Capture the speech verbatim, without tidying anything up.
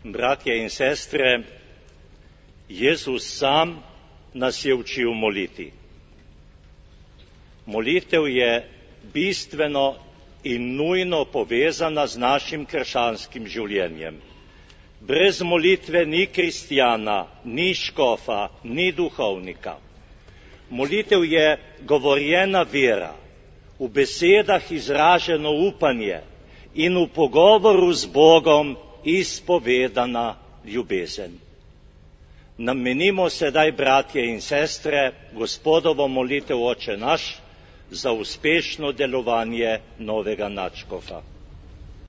Bratje in sestre, Jezus sam nas je učil moliti. Molitev je bistveno in nujno povezana z našim krščanskim življenjem. Brez molitve ni kristjana, ni škofa, ni duhovnika. Molitev je govorjena vera, v besedah izraženo upanje in v pogovoru z Bogom izpovedana ljubezen. Namenimo sedaj, bratje in sestre, Gospodovo molitev Oče naš za uspešno delovanje novega nadškofa.